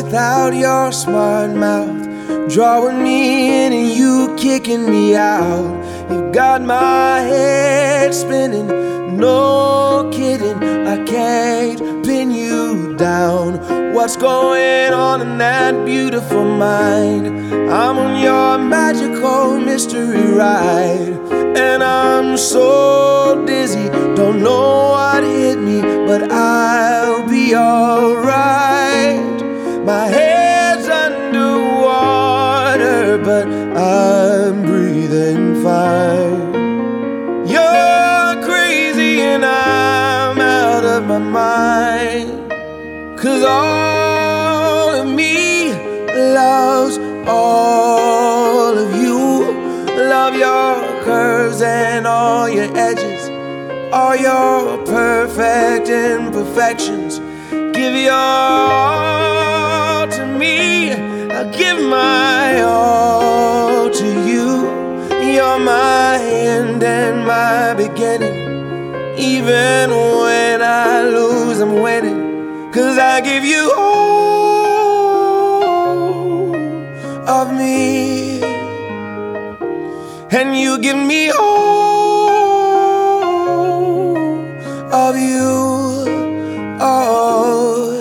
without your smart mouth, drawing me in and you kicking me out. You got my head spinning, no kidding, I can't pin you down. What's going on in that beautiful mind? I'm on your magical mystery ride, and I'm so dizzy, don't know what hit me, but I'll be alright. My head's underwater, but I'm breathing fine. You're crazy and I'm out of my mind, 'cause all of me loves all of you. Love your curves and all your edges, all your perfect imperfections. Give your all to me, I'll give my all to you. You're my end and my beginning. Even when I lose, I'm winning, 'cause I give you all of me, and you give me all of you. Oh,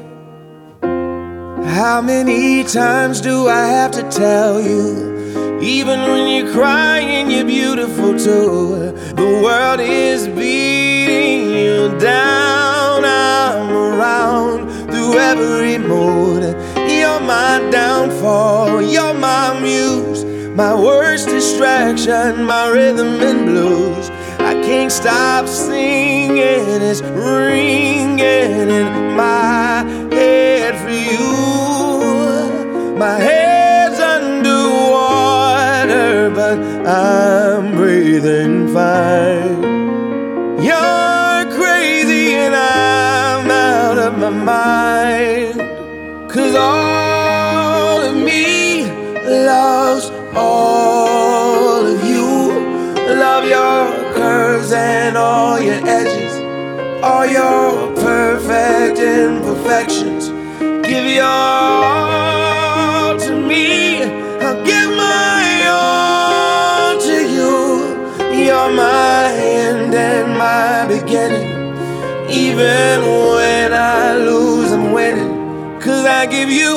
how many times do I have to tell you? Even when you're crying, you're beautiful too. The world is beating you down. I'm around through every mood. You're my downfall, you're my muse, my worst distraction, my rhythm and blues. I can't stop singing, it's ringing in my head for you. My head's underwater, but I'm breathing fine. You're crazy and I'm out of my mind, 'cause all of me loves all of you. Love your curves and all your edges, all your perfect imperfections. Give your all to me, I'll give my all to you. You're my end and my beginning. Even when I lose, I'm winning, 'cause I give you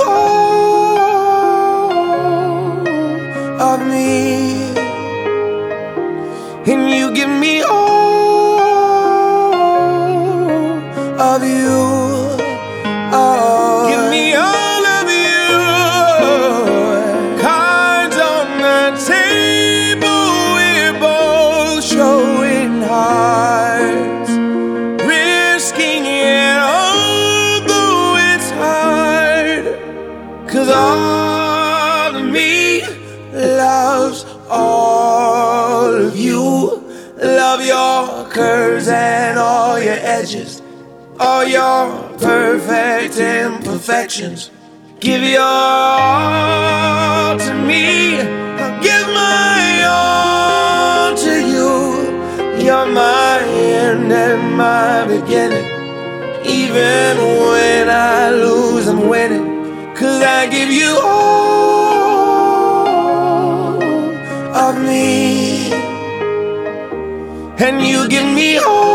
all of me, and you give me all of you. Oh, give me all of you. Cards on the table, we're both showing hearts, risking it although it's hard, 'cause all of me loves all of you. Love your curves and all your edges, all your perfect imperfections. Give your all to me, I'll give my all to you. You're my end and my beginning. Even when I lose, I'm winning, 'cause I give you all of me, and you give me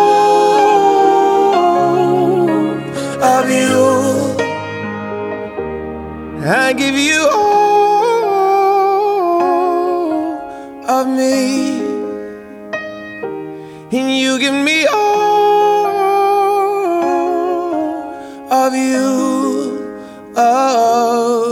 all of you. I give you all of me, and you give me all of you. Oh.